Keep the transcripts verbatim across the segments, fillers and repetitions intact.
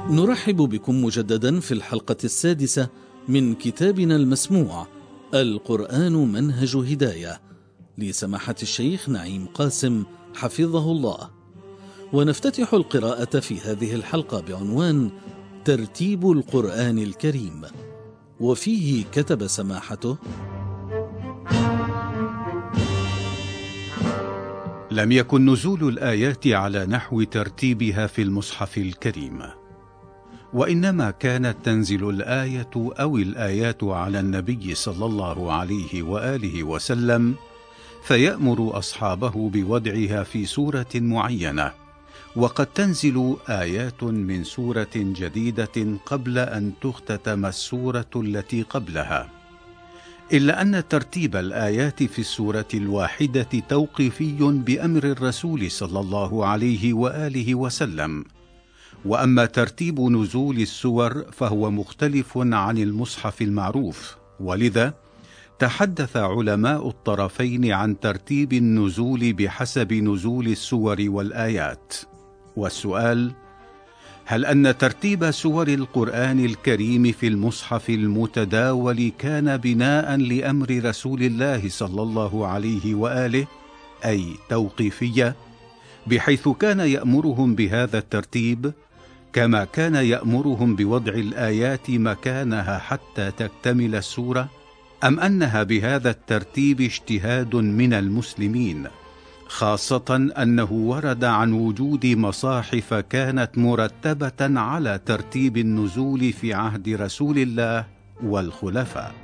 نرحب بكم مجددا في الحلقة السادسة من كتابنا المسموع القرآن منهج هداية لسماحة الشيخ نعيم قاسم حفظه الله. ونفتتح القراءة في هذه الحلقة بعنوان ترتيب القرآن الكريم، وفيه كتب سماحته: لم يكن نزول الآيات على نحو ترتيبها في المصحف الكريم، وإنما كانت تنزل الآية أو الآيات على النبي صلى الله عليه وآله وسلم، فيأمر أصحابه بوضعها في سورة معينة، وقد تنزل آيات من سورة جديدة قبل أن تختتم السورة التي قبلها، إلا أن ترتيب الآيات في السورة الواحدة توقيفي بأمر الرسول صلى الله عليه وآله وسلم. وأما ترتيب نزول السور فهو مختلف عن المصحف المعروف، ولذا تحدث علماء الطرفين عن ترتيب النزول بحسب نزول السور والآيات. والسؤال: هل أن ترتيب سور القرآن الكريم في المصحف المتداول كان بناء لأمر رسول الله صلى الله عليه وآله، أي توقيفية، بحيث كان يأمرهم بهذا الترتيب كما كان يأمرهم بوضع الآيات مكانها حتى تكتمل السورة، أم أنها بهذا الترتيب اجتهاد من المسلمين، خاصة أنه ورد عن وجود مصاحف كانت مرتبة على ترتيب النزول في عهد رسول الله والخلفاء؟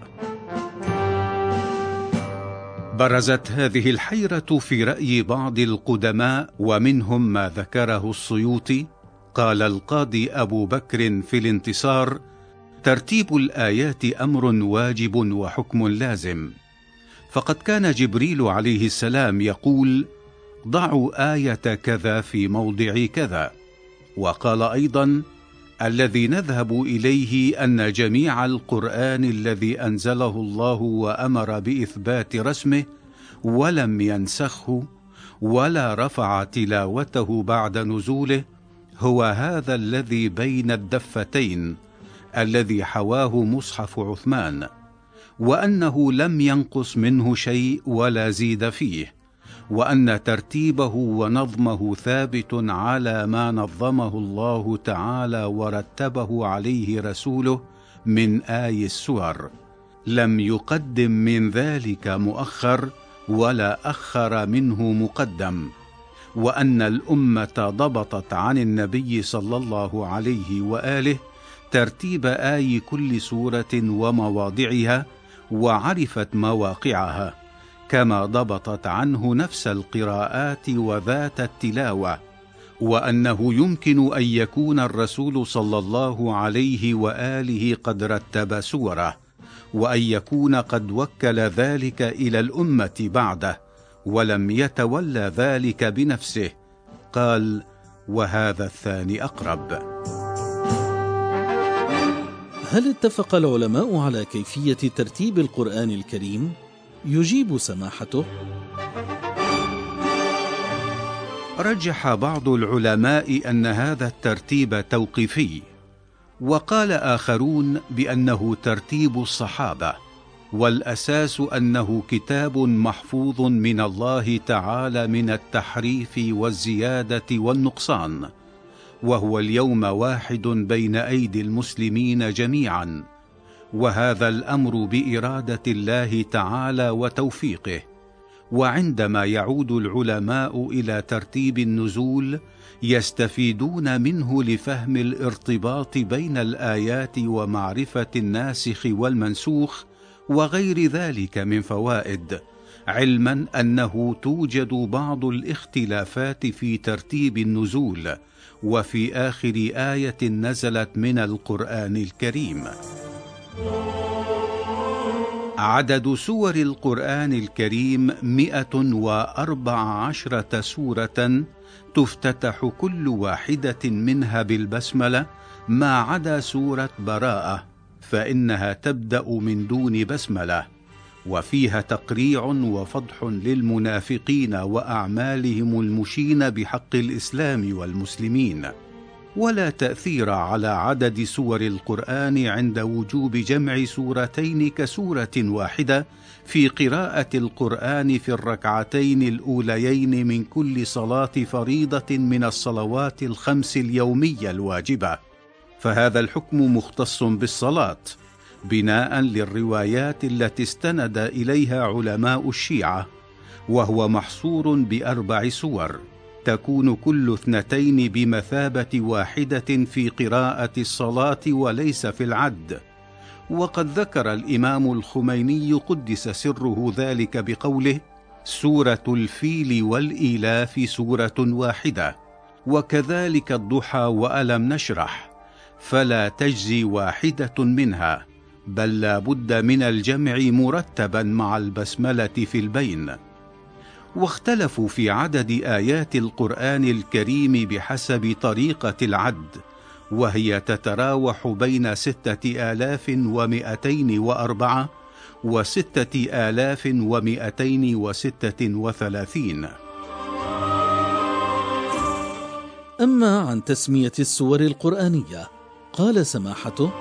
برزت هذه الحيرة في رأي بعض القدماء، ومنهم ما ذكره السيوطي. قال القاضي أبو بكر في الانتصار: ترتيب الآيات أمر واجب وحكم لازم، فقد كان جبريل عليه السلام يقول: ضعوا آية كذا في موضع كذا. وقال أيضا: الذي نذهب إليه أن جميع القرآن الذي أنزله الله وأمر بإثبات رسمه ولم ينسخه ولا رفع تلاوته بعد نزوله هو هذا الذي بين الدفتين الذي حواه مصحف عثمان، وأنه لم ينقص منه شيء ولا زيد فيه، وأن ترتيبه ونظمه ثابت على ما نظمه الله تعالى ورتبه عليه رسوله من آي السور، لم يقدم من ذلك مؤخر ولا أخر منه مقدم، وأن الأمة ضبطت عن النبي صلى الله عليه وآله ترتيب آي كل سورة ومواضعها، وعرفت مواقعها، كما ضبطت عنه نفس القراءات وذات التلاوة، وأنه يمكن أن يكون الرسول صلى الله عليه وآله قد رتب سوره، وأن يكون قد وكل ذلك إلى الأمة بعده ولم يتولى ذلك بنفسه. قال: وهذا الثاني أقرب. هل اتفق العلماء على كيفية ترتيب القرآن الكريم؟ يجيب سماحته: رجح بعض العلماء أن هذا الترتيب توقيفي، وقال آخرون بأنه ترتيب الصحابة، والأساس أنه كتاب محفوظ من الله تعالى من التحريف والزيادة والنقصان، وهو اليوم واحد بين أيدي المسلمين جميعا، وهذا الأمر بإرادة الله تعالى وتوفيقه. وعندما يعود العلماء إلى ترتيب النزول يستفيدون منه لفهم الارتباط بين الآيات ومعرفة الناسخ والمنسوخ وغير ذلك من فوائد، علما أنه توجد بعض الاختلافات في ترتيب النزول وفي آخر آية نزلت من القرآن الكريم. عدد سور القرآن الكريم مئة وأربع عشرة سورة، تفتتح كل واحدة منها بالبسملة ما عدا سورة براءة، فإنها تبدأ من دون بسملة، وفيها تقريع وفضح للمنافقين وأعمالهم المشين بحق الإسلام والمسلمين. ولا تأثير على عدد سور القرآن عند وجوب جمع سورتين كسورة واحدة في قراءة القرآن في الركعتين الأوليين من كل صلاة فريضة من الصلوات الخمس اليومية الواجبة، فهذا الحكم مختص بالصلاة بناء للروايات التي استند إليها علماء الشيعة، وهو محصور بأربع سور تكون كل اثنتين بمثابة واحدة في قراءة الصلاة وليس في العد. وقد ذكر الإمام الخميني قدس سره ذلك بقوله: سورة الفيل والإيلاف سورة واحدة، وكذلك الضحى وألم نشرح، فلا تجزي واحدة منها، بل لا بد من الجمع مرتبا مع البسملة في البين. واختلفوا في عدد آيات القرآن الكريم بحسب طريقة العد، وهي تتراوح بين ستة آلاف ومئتين وأربعة وستة آلاف ومئتين وستة وثلاثين. أما عن تسمية السور القرآنية قال سماحته: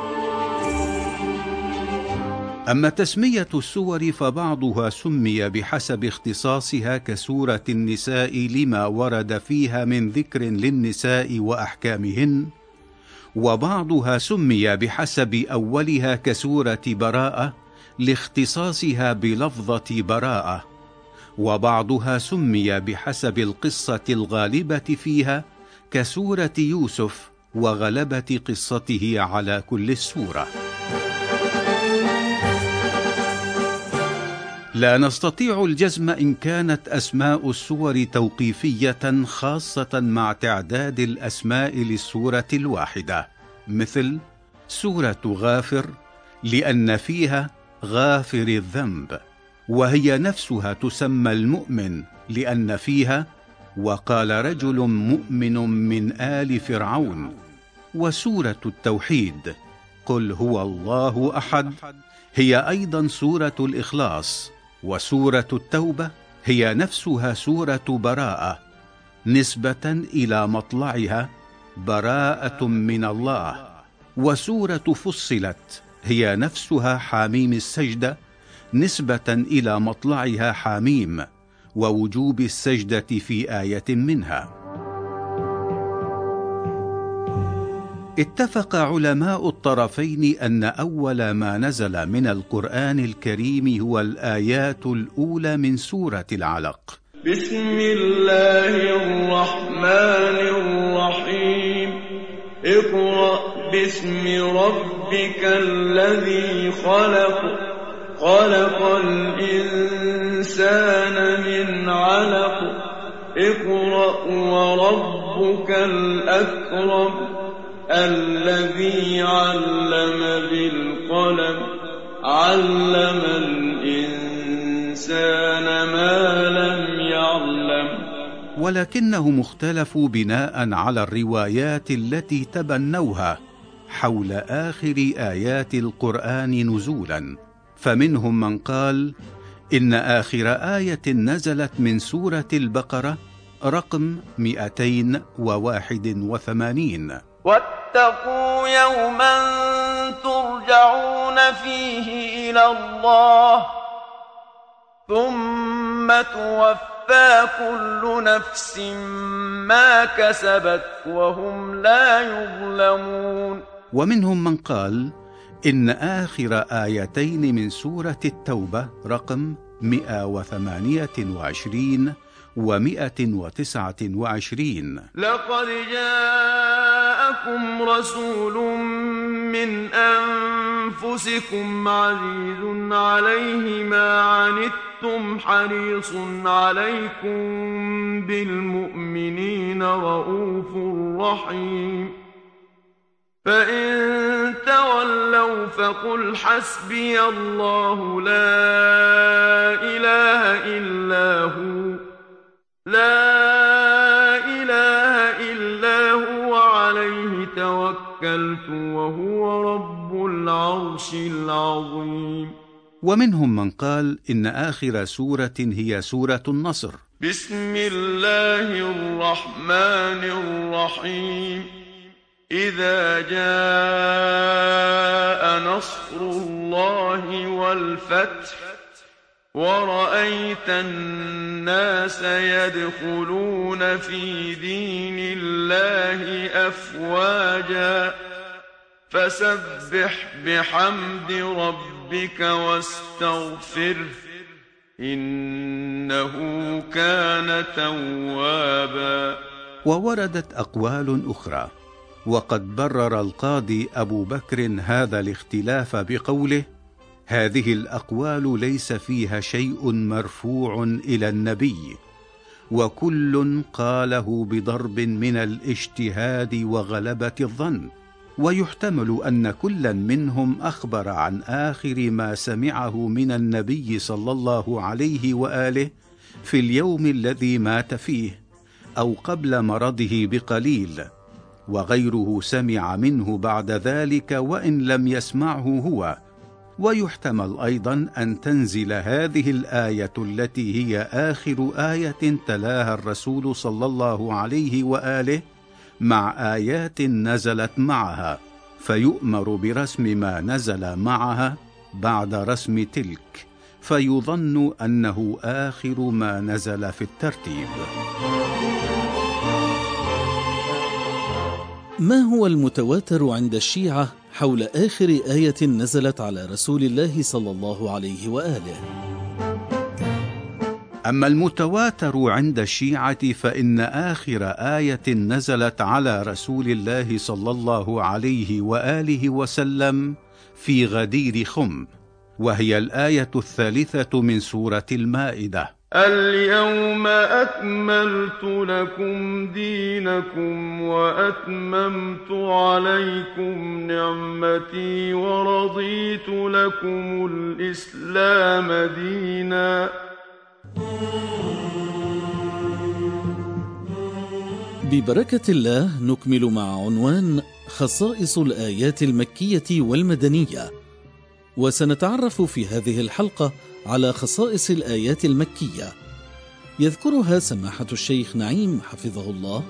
أما تسمية السور فبعضها سمي بحسب اختصاصها كسورة النساء لما ورد فيها من ذكر للنساء وأحكامهن، وبعضها سمي بحسب أولها كسورة براءة لاختصاصها بلفظة براءة، وبعضها سمي بحسب القصة الغالبة فيها كسورة يوسف وغلبة قصته على كل السورة. لا نستطيع الجزم إن كانت أسماء السور توقيفية خاصة مع تعداد الأسماء للسورة الواحدة، مثل سورة غافر لأن فيها غافر الذنب، وهي نفسها تسمى المؤمن لأن فيها وقال رجل مؤمن من آل فرعون. وسورة التوحيد قل هو الله أحد هي أيضا سورة الإخلاص. وسورة التوبة هي نفسها سورة براءة نسبة إلى مطلعها براءة من الله. وسورة فصلت هي نفسها حاميم السجدة نسبة إلى مطلعها حاميم ووجوب السجدة في آية منها. اتفق علماء الطرفين أن أول ما نزل من القرآن الكريم هو الآيات الأولى من سورة العلق. بسم الله الرحمن الرحيم. اقرأ باسم ربك الذي خلق خلق الإنسان من علق اقرأ وربك الأكرم الذي علم بالقلم علم الإنسان ما لم يعلم. ولكنهم اختلفوا بناء على الروايات التي تبنوها حول آخر آيات القرآن نزولا، فمنهم من قال إن آخر آية نزلت من سورة البقرة رقم مئتين وواحد وثمانين. واتقوا يوما ترجعون فيه إلى الله ثم توفى كل نفس ما كسبت وهم لا يظلمون. ومنهم من قال إن آخر آيتين من سورة التوبة رقم مئة وثمانية وعشرين ومئة وتسعة وعشرين. لقد جاءكم رسول من أنفسكم عزيز عليه ما عنتم حريص عليكم بالمؤمنين رؤوف رحيم. فإن تولوا فقل حسبي الله لا إله إلا هو لا إله إلا هو عليه توكلت وهو رب العرش العظيم. ومنهم من قال إن آخر سورة هي سورة النصر. بسم الله الرحمن الرحيم. إذا جاء نصر الله والفتح ورأيت الناس يدخلون في دين الله أفواجا فسبح بحمد ربك واستغفره إنه كان توابا. ووردت أقوال أخرى، وقد برر القاضي أبو بكر هذا الاختلاف بقوله: هذه الأقوال ليس فيها شيء مرفوع إلى النبي، وكل قاله بضرب من الاجتهاد وغلبة الظن، ويحتمل أن كلا منهم أخبر عن آخر ما سمعه من النبي صلى الله عليه وآله في اليوم الذي مات فيه أو قبل مرضه بقليل، وغيره سمع منه بعد ذلك وإن لم يسمعه هو. ويحتمل أيضا أن تنزل هذه الآية التي هي آخر آية تلاها الرسول صلى الله عليه وآله مع آيات نزلت معها، فيؤمر برسم ما نزل معها بعد رسم تلك، فيظن أنه آخر ما نزل في الترتيب. ما هو المتواتر عند الشيعة حول آخر آية نزلت على رسول الله صلى الله عليه وآله؟ أما المتواتر عند الشيعة فإن آخر آية نزلت على رسول الله صلى الله عليه وآله وسلم في غدير خم، وهي الآية الثالثة من سورة المائدة: اليوم أكملت لكم دينكم وأتممت عليكم نعمتي ورضيت لكم الإسلام دينا. ببركة الله نكمل مع عنوان خصائص الآيات المكية والمدنية، وسنتعرف في هذه الحلقة على خصائص الآيات المكية يذكرها سماحة الشيخ نعيم حفظه الله.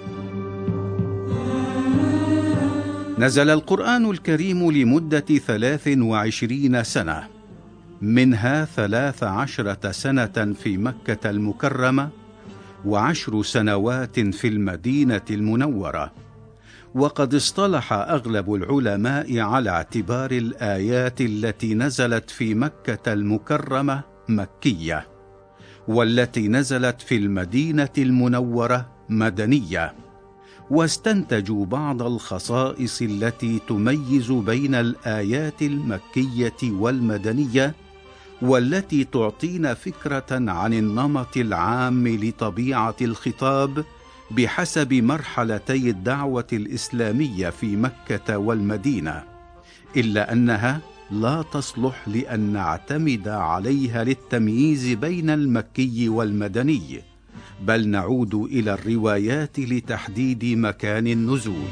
نزل القرآن الكريم لمدة ثلاث وعشرين سنة، منها ثلاث عشرة سنة في مكة المكرمة وعشر سنوات في المدينة المنورة. وقد اصطلح أغلب العلماء على اعتبار الآيات التي نزلت في مكة المكرمة مكية، والتي نزلت في المدينة المنورة مدنية، واستنتجوا بعض الخصائص التي تميز بين الآيات المكية والمدنية، والتي تعطينا فكرة عن النمط العام لطبيعة الخطاب بحسب مرحلتي الدعوة الإسلامية في مكة والمدينة، إلا أنها لا تصلح لأن نعتمد عليها للتمييز بين المكي والمدني، بل نعود إلى الروايات لتحديد مكان النزول.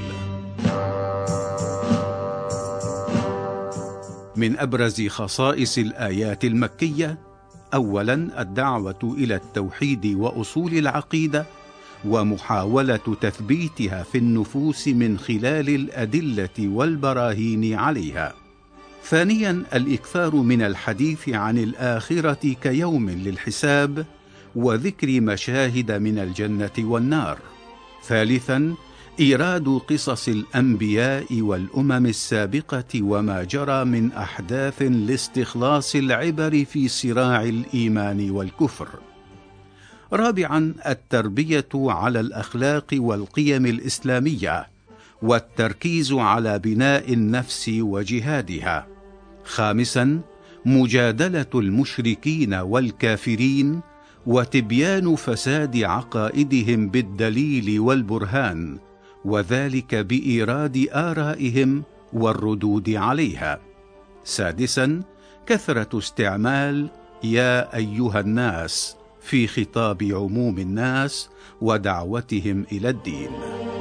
من أبرز خصائص الآيات المكية: أولا الدعوة إلى التوحيد وأصول العقيدة ومحاولة تثبيتها في النفوس من خلال الأدلة والبراهين عليها. ثانيا الإكثار من الحديث عن الآخرة كيوم للحساب وذكر مشاهد من الجنة والنار. ثالثا إيراد قصص الأنبياء والأمم السابقة وما جرى من أحداث لاستخلاص العبر في صراع الإيمان والكفر. رابعا التربية على الأخلاق والقيم الإسلامية والتركيز على بناء النفس وجهادها. خامسا مجادلة المشركين والكافرين وتبيان فساد عقائدهم بالدليل والبرهان، وذلك بإيراد آرائهم والردود عليها. سادسا كثرة استعمال يا أيها الناس في خطاب عموم الناس ودعوتهم إلى الدين.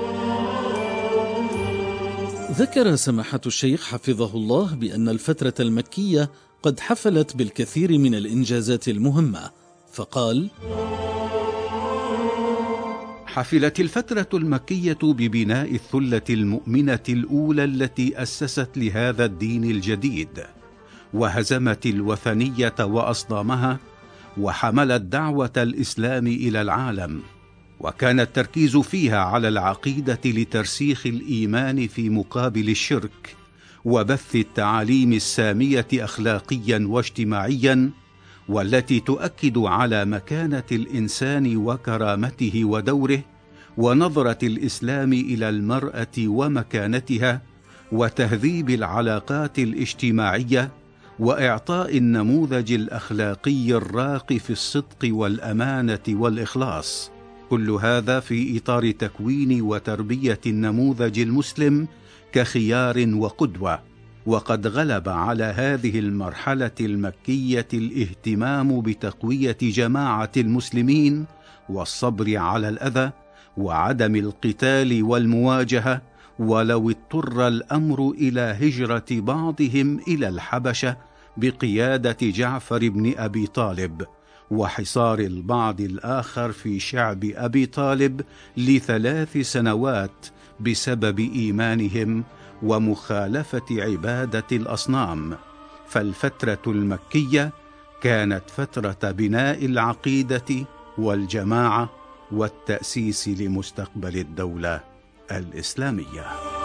ذكر سماحة الشيخ حفظه الله بأن الفترة المكية قد حفلت بالكثير من الإنجازات المهمة، فقال: حفلت الفترة المكية ببناء الثلة المؤمنة الأولى التي أسست لهذا الدين الجديد، وهزمت الوثنية وأصنامها، وحملت دعوة الإسلام إلى العالم، وكان التركيز فيها على العقيدة لترسيخ الإيمان في مقابل الشرك، وبث التعاليم السامية أخلاقيا واجتماعيا، والتي تؤكد على مكانة الإنسان وكرامته ودوره، ونظرة الإسلام إلى المرأة ومكانتها، وتهذيب العلاقات الاجتماعية، وإعطاء النموذج الأخلاقي الراقي في الصدق والأمانة والإخلاص، كل هذا في إطار تكوين وتربية النموذج المسلم كخيار وقدوة. وقد غلب على هذه المرحلة المكية الاهتمام بتقوية جماعة المسلمين، والصبر على الأذى، وعدم القتال والمواجهة، ولو اضطر الأمر إلى هجرة بعضهم إلى الحبشة بقيادة جعفر بن أبي طالب، وحصار البعض الآخر في شعب أبي طالب لثلاث سنوات بسبب إيمانهم ومخالفة عبادة الأصنام. فالفترة المكية كانت فترة بناء العقيدة والجماعة والتأسيس لمستقبل الدولة الإسلامية.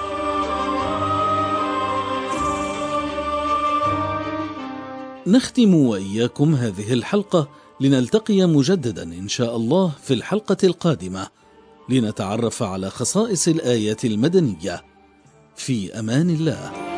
نختم وإياكم هذه الحلقة لنلتقي مجددا إن شاء الله في الحلقة القادمة لنتعرف على خصائص الآيات المدنية. في أمان الله.